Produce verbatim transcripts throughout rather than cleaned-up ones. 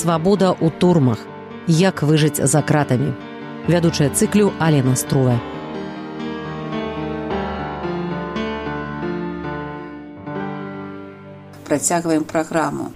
«Свабода ў турмах. Як выжыць за кратамі». Вядучая цыклю Алена Струве. Працягваем праграму.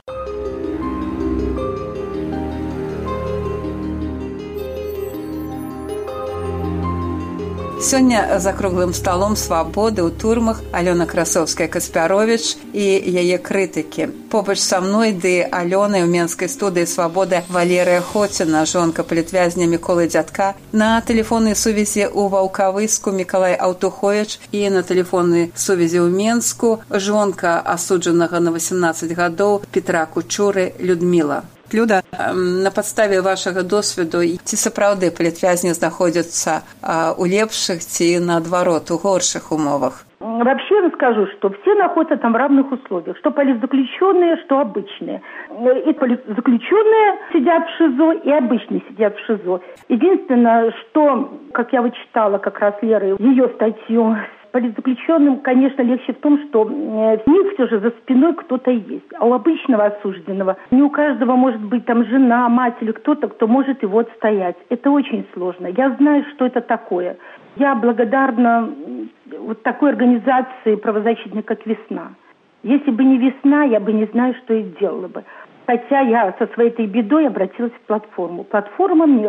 Сёння за круглым сталом «Свабоды» ў турмах Алёна Красовская-Каспяровіч і яе крытыкі. Побач са мной ды Алёнай у менскай студыі «Свабода» Валерыя Хоціна, жонка палітвязня Міколы Дзядка, на тэлефоннай сувязі ў Ваўкавыску Мікалай Аўтуховіч і на тэлефоннай сувязі ў Менску жонка асуджанага на васемнаццаць гадоў Петра Кучуры Людміла. Люда, на падставе вашага досведу, ці сапраўды палітвязні знаходзяцца у лепшых ці, наадварот, у горшых умовах? Вообще я скажу, что все находятся там в равных условиях, что политзаключенные, что обычные. И политзаключенные сидят в ШИЗО, и обычные сидят в ШИЗО. Единственное, что, как я вычитала как раз Лерой ее статью, политзаключенным, конечно, легче в том, что в них все же за спиной кто-то есть. А у обычного осужденного не у каждого может быть там жена, мать или кто-то, кто может его отстоять. Это очень сложно. Я знаю, что это такое. Я благодарна вот такой организации правозащитной, как «Весна». Если бы не «Весна», я бы не знаю, что и делала бы. Хотя я со своей этой бедой обратилась в платформу. Платформа мне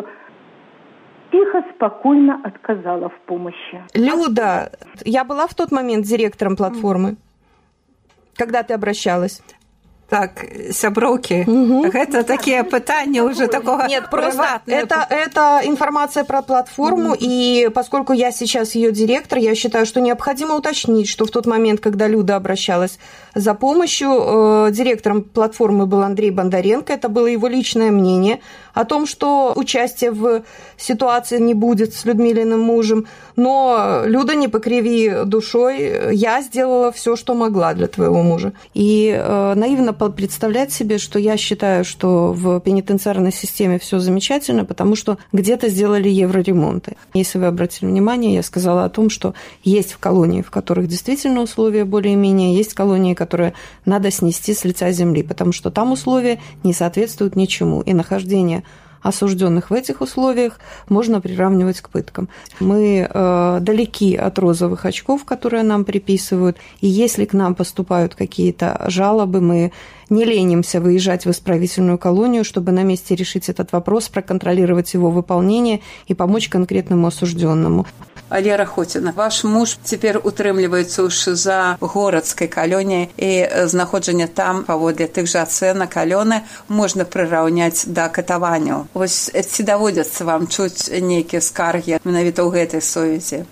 тихо, спокойно отказала в помощи. Люда, я была в тот момент директором платформы, когда ты обращалась? Так, сяброўкі, угу. Гэта такие пытания уже такого. Нет, просто это, это информация про платформу, угу. И поскольку я сейчас ее директор, я считаю, что необходимо уточнить, что в тот момент, когда Люда обращалась за помощью, э, директором платформы был Андрей Бондаренко, это было его личное мнение о том, что участия в ситуации не будет с Людмилиным мужем, но, Люда, не покриви душой, я сделала все, что могла для твоего мужа. И э, наивно представлять себе, что я считаю, что в пенитенциарной системе все замечательно, потому что где-то сделали евроремонты. Если вы обратили внимание, я сказала о том, что есть в колонии, в которых действительно условия более-менее, есть колонии, которые надо снести с лица земли, потому что там условия не соответствуют ничему, и нахождение осужденных в этих условиях можно приравнивать к пыткам. Мы э, далеки от розовых очков, которые нам приписывают, и если к нам поступают какие-то жалобы, мы не ленимся выезжать в исправительную колонию, чтобы на месте решить этот вопрос, проконтролировать его выполнение и помочь конкретному осужденному. Лера Хоціна, ваш муж цяпер утрымліваецца ў ШИЗА горадскай калоніі, і знаходжанне там паводле тых жа ацэнак Алёны можна прыраўняць да катаванняў. Вось ці даводзяцца вам чуць нейкія скаргі менавіта ў гэтай сувязі?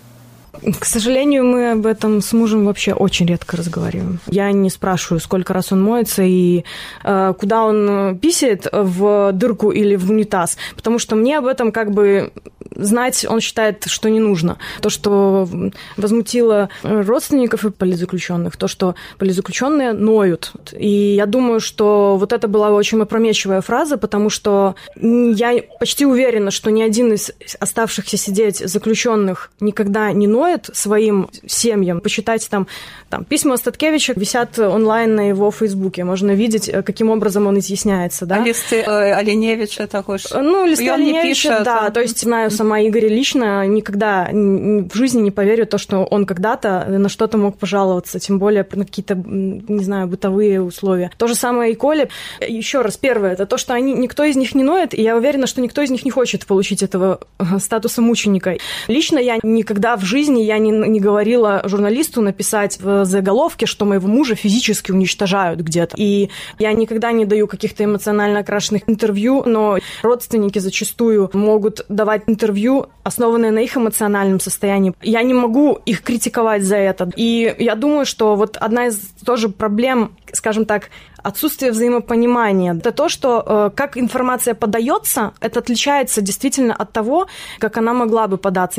К сожалению, мы об этом с мужем вообще очень редко разговариваем. Я не спрашиваю, сколько раз он моется и э, куда он писает, в дырку или в унитаз, потому что мне об этом как бы знать он считает, что не нужно. То, что возмутило родственников и политзаключенных, то, что политзаключенные ноют. И я думаю, что вот это была очень опрометчивая фраза, потому что я почти уверена, что ни один из оставшихся сидеть заключенных никогда не ноет своим семьям. Почитать там, там письма Остаткевича висят онлайн на его фейсбуке. Можно видеть, каким образом он изъясняется. Да? А листы э, Оленевича також? Ну, листы Оленевича, да. Там... То есть знаю сама Игоря лично, никогда в жизни не поверю то, что он когда-то на что-то мог пожаловаться, тем более на какие-то, не знаю, бытовые условия. То же самое и Коле. Еще раз, первое, это то, что они, никто из них не ноет, и я уверена, что никто из них не хочет получить этого статуса мученика. Лично я никогда в жизни я не, не говорила журналисту написать в заголовке, что моего мужа физически уничтожают где-то. И я никогда не даю каких-то эмоционально окрашенных интервью, но родственники зачастую могут давать интервью, основанные на их эмоциональном состоянии. Я не могу их критиковать за это. И я думаю, что вот одна из тоже проблем, скажем так, отсутствие взаимопонимания. Это то, что э, как информация подается, это отличается действительно от того, как она могла бы податься.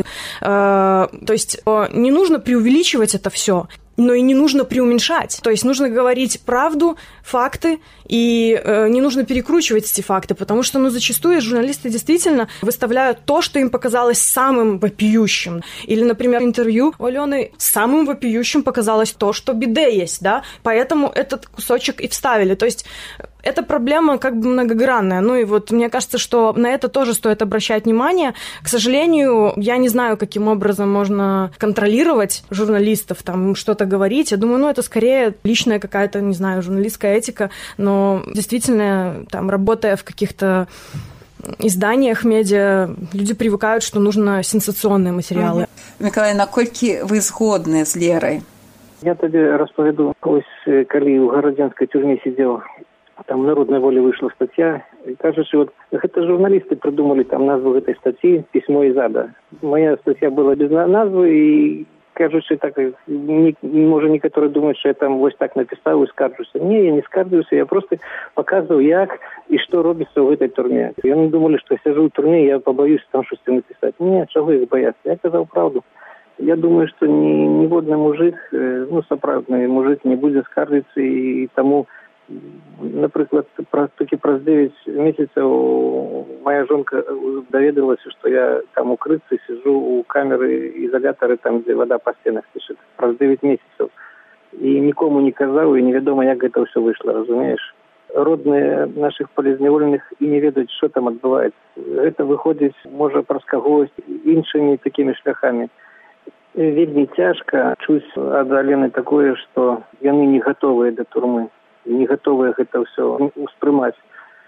Э, то есть э, не нужно преувеличивать это все, но и не нужно преуменьшать. То есть нужно говорить правду, факты, и э, не нужно перекручивать эти факты, потому что ну, зачастую журналисты действительно выставляют то, что им показалось самым вопиющим. Или, например, интервью у Алены самым вопиющим показалось то, что биде есть, да, поэтому этот кусочек и вставили. То есть Эта проблема как бы многогранная. Ну и вот мне кажется, что на это тоже стоит обращать внимание. К сожалению, я не знаю, каким образом можно контролировать журналистов, там что-то говорить. Я думаю, ну это скорее личная какая-то, не знаю, журналистская этика, но действительно, там, работая в каких-то изданиях, медиа, люди привыкают, что нужно сенсационные материалы. Угу. Миколай, наколькі вы згодны з Лерай? Я табе распавяду, ось калі ў гарадзянскай тюрьме сидел, там «Народная воля» вышла статья, и кажется, вот это журналисты придумали там назву этой статьи «Письмо из ада». Моя статья была без назвы, и кажется, так, не, может, некоторые думают, что я там вот так написал и скаржуся. Не, я не скаржуся, я просто показываю, как и что робится в этой тюрьме. И они думали, что я сижу в тюрьме, я побоюсь там что-то написать. Нет, чего их бояться? Я сказал правду. Я думаю, что ни, ниводный мужик, ну, соправдный мужик не будет скаржиться, и тому, например, таки праз девять месяцев моя жонка доведалась, что я там у крыцы сижу у камеры изолятора, там, где вода по стенах течет, праз девять месяцев. И никому не казал, и неведомо, как это все вышло, разумеешь? Родные наших полезневольных и не ведают, что там отбывается. Это выходит, может, праз когось іншими такими шляхами. Вельми тяжко чусь ад Алены такое, что яны не готовые до турмы, не готовые это все успрымать.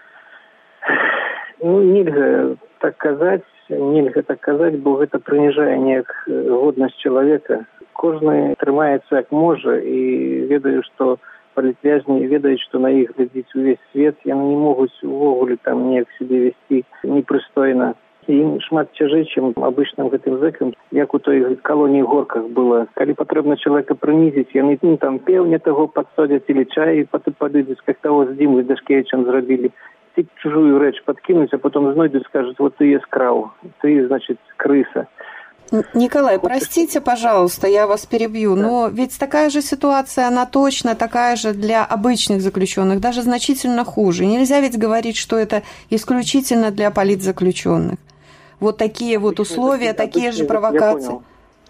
Ну, нельзя так казать, нельзя так казать, бо это принижение годность человека. Кожный трымается как может, и ведаю, что политвязни ведают, что на их глядеть весь свет, и они не могут увогуле там не к себе вести непристойно. Им шмат цяжэй, чым обычным гэтым зэкам, як у той колонии горках было. Калі патрэбна человека прынізіць, яны ну, там пеўня таго падсадзяць или чай падыдуць, как того з Димой Дашкевичем зрабілі. Ты чужую рэч подкинуть, а потом знойдут, скажут, вот ты скраў, ты, значит, крыса. Николай, простите, пожалуйста, я вас перебью, да. Но ведь такая же ситуация, она точно такая же для обычных заключенных, даже значительно хуже. Нельзя ведь говорить, что это исключительно для политзаключенных. Вот такие вот условия, обычные, такие же провокации.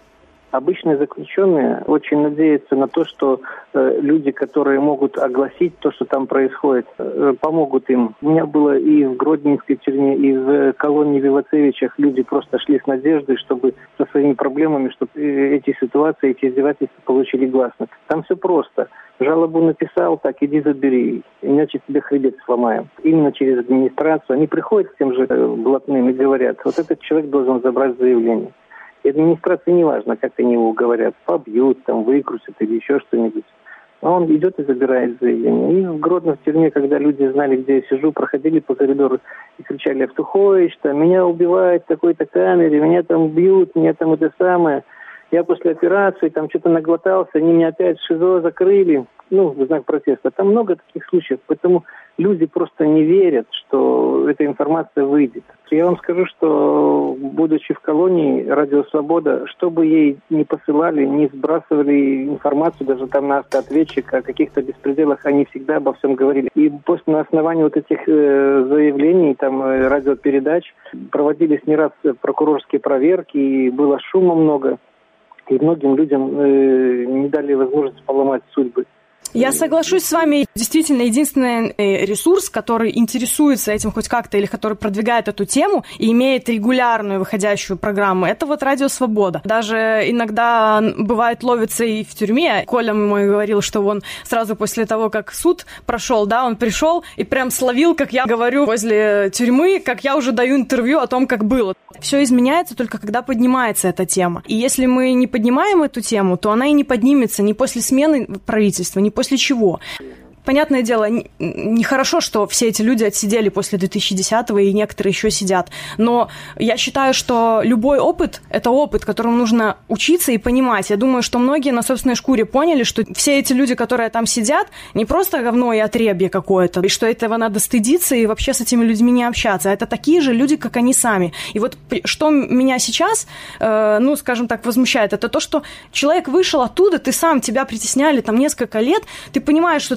Обычные заключенные очень надеются на то, что э, люди, которые могут огласить то, что там происходит, э, помогут им. У меня было и в Гродненской тюрьме, и в колонии Вивацевичах люди просто шли с надеждой, чтобы со своими проблемами, чтобы эти ситуации, эти издевательства получили гласность. Там все просто. Жалобу написал, так, иди забери, иначе тебе хребет сломаем. Именно через администрацию. Они приходят к тем же блатным и говорят, вот этот человек должен забрать заявление. И администрации не важно, как они его говорят, побьют, там, выкрутят или еще что-нибудь. А он идет и забирает заявление. И в Гродно в тюрьме, когда люди знали, где я сижу, проходили по коридору и кричали: «Автухович, там, меня убивают в такой-то камере, меня там бьют, меня там это самое». Я после операции там что-то наглотался, они меня опять в ШИЗО закрыли, ну, в знак протеста. Там много таких случаев, поэтому люди просто не верят, что эта информация выйдет. Я вам скажу, что, будучи в колонии «Радио Свобода», что бы ей ни посылали, не сбрасывали информацию, даже там на автоответчик о каких-то беспределах, они всегда обо всем говорили. И после на основании вот этих э, заявлений, там, э, радиопередач, проводились не раз прокурорские проверки, и было шума много. И многим людям э, не дали возможность поломать судьбы. Я соглашусь с вами. Действительно, единственный ресурс, который интересуется этим хоть как-то или который продвигает эту тему и имеет регулярную выходящую программу, это вот «Радио Свобода». Даже иногда, бывает, ловится и в тюрьме. Коля мой говорил, что он сразу после того, как суд прошел, да, он пришел и прям словил, как я говорю возле тюрьмы, как я уже даю интервью о том, как было. Все изменяется только когда поднимается эта тема. И если мы не поднимаем эту тему, то она и не поднимется ни после смены правительства, ни после чего. Понятное дело, нехорошо, что все эти люди отсидели после две тысячи десятого, и некоторые еще сидят. Но я считаю, что любой опыт – это опыт, которому нужно учиться и понимать. Я думаю, что многие на собственной шкуре поняли, что все эти люди, которые там сидят, не просто говно и отребье какое-то, и что этого надо стыдиться и вообще с этими людьми не общаться. Это такие же люди, как они сами. И вот что меня сейчас, э, ну, скажем так, возмущает, это то, что человек вышел оттуда, ты сам, тебя притесняли там несколько лет, ты понимаешь, что там остались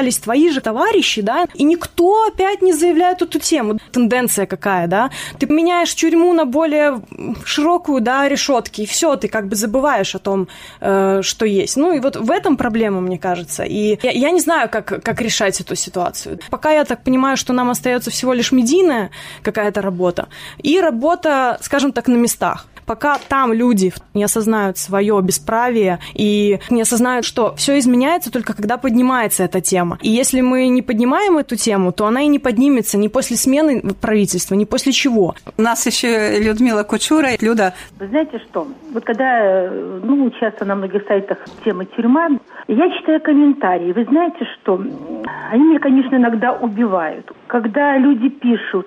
остались твои же товарищи, да, и никто опять не заявляет эту тему. Тенденция какая, да? Ты меняешь тюрьму на более широкую, да, решетки, и все, ты как бы забываешь о том, э, что есть. Ну, и вот в этом проблема, мне кажется. И я, я не знаю, как, как решать эту ситуацию. Пока я так понимаю, что нам остается всего лишь медийная какая-то работа и работа, скажем так, на местах. Пока там люди не осознают свое бесправие и не осознают, что все изменяется только когда поднимается эта тема. И если мы не поднимаем эту тему, то она и не поднимется ни после смены правительства, ни после чего. У нас еще Людмила Кучура. Люда. Вы знаете что? Вот когда, ну, часто на многих сайтах тема тюрьма, я читаю комментарии. Вы знаете что? Они меня, конечно, иногда убивают. Когда люди пишут: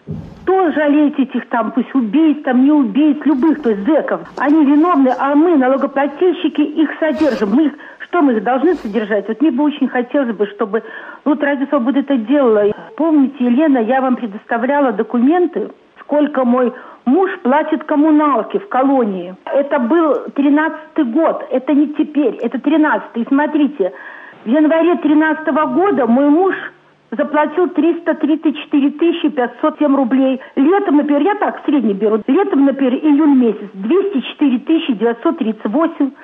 кто жалеет этих там, пусть убийц, там, не убийц, любых, то есть зэков. Они виновны, а мы, налогоплательщики, их содержим. Мы их, что мы их должны содержать? Вот мне бы очень хотелось бы, чтобы вот Радио Свобода это делала. Помните, Елена, я вам предоставляла документы, сколько мой муж платит коммуналки в колонии. Это был тринадцатый год, это не теперь, это тринадцатый. И смотрите, в январе тринадцатого года мой муж заплатил триста тридцать четыре тысячи пятьсот семь рублей. Летом, например, я так в среднем беру, летом, например, июль месяц, двести четыре тысячи девятьсот тридцать восемь.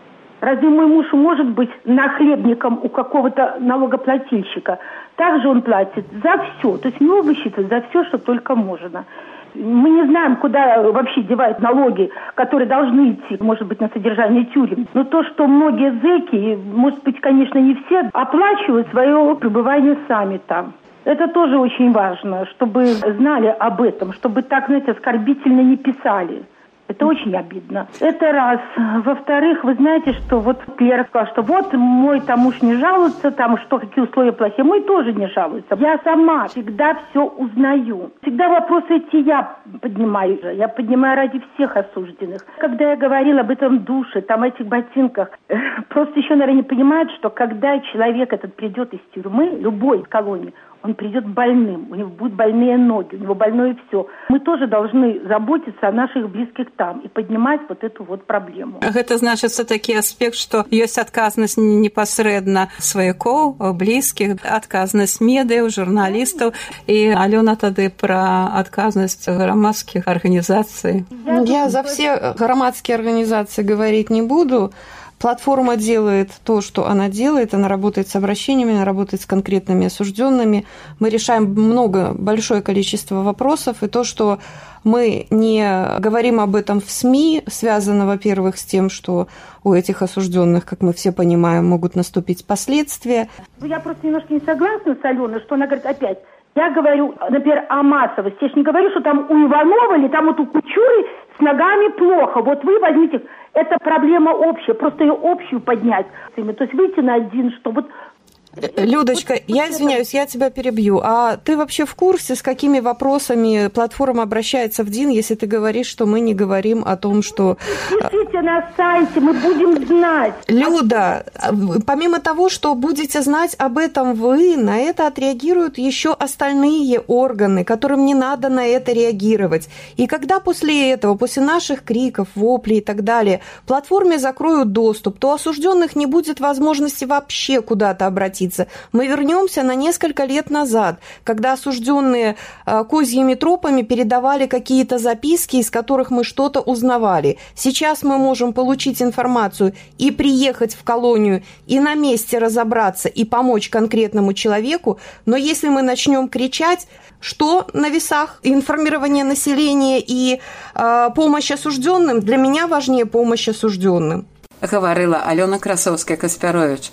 Разве мой муж может быть нахлебником у какого-то налогоплательщика? Также он платит за все, то есть не высчитывает за все, что только можно. Мы не знаем, куда вообще девают налоги, которые должны идти, может быть, на содержание тюрем. Но то, что многие зэки, может быть, конечно, не все, оплачивают свое пребывание сами там. Это тоже очень важно, чтобы знали об этом, чтобы так, знаете, оскорбительно не писали. Это очень обидно. Это раз. Во-вторых, вы знаете, что вот Лера сказала, что вот мой там муж не жалуется, там что, какие условия плохие. Мой тоже не жалуется. Я сама всегда все узнаю. Всегда вопросы эти я поднимаю. Я поднимаю ради всех осужденных. Когда я говорила об этом душе, там этих ботинках, просто еще, наверное, не понимают, что когда человек этот придет из тюрьмы, любой из колонии, он придет больным, у него будут больные ноги, у него больное все. Мы тоже должны заботиться о наших близких там и поднимать вот эту вот проблему. Это значит все-таки аспект, что есть отказность непосредственно сваяков, близких, отказность медиа, журналистов. И Алена тогда про отказность громадских организаций. Я за все громадские организации говорить не буду. Платформа делает то, что она делает, она работает с обращениями, она работает с конкретными осужденными. Мы решаем много, большое количество вопросов, и то, что мы не говорим об этом в СМИ, связано, во-первых, с тем, что у этих осужденных, как мы все понимаем, могут наступить последствия. Я просто немножко не согласна с Аленой, что она говорит опять. Я говорю, например, о массовости. Я же не говорю, что там у Иванова или там вот у Кучуры с ногами плохо. Вот вы возьмите, это проблема общая, просто ее общую поднять. То есть выйти на один, что вот... Людочка, вот, я извиняюсь, я тебя перебью. А ты вообще в курсе, с какими вопросами платформа обращается в ДИН, если ты говоришь, что мы не говорим о том, что... Пишите на сайте, мы будем знать. Люда, помимо того, что будете знать об этом вы, на это отреагируют еще остальные органы, которым не надо на это реагировать. И когда после этого, после наших криков, воплей и так далее, платформе закроют доступ, то осужденных не будет возможности вообще куда-то обратиться. Мы вернемся на несколько лет назад, когда осужденные козьими тропами передавали какие-то записки, из которых мы что-то узнавали. Сейчас мы можем получить информацию и приехать в колонию, и на месте разобраться, и помочь конкретному человеку, но если мы начнем кричать, что на весах информирование населения и э, помощь осужденным, для меня важнее помощь осужденным. Говорила Алена Красовская-Каспярович.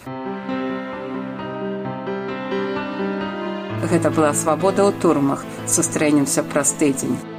Гэта была свабода ў турмах. Сустрэнемся праз тыдзень.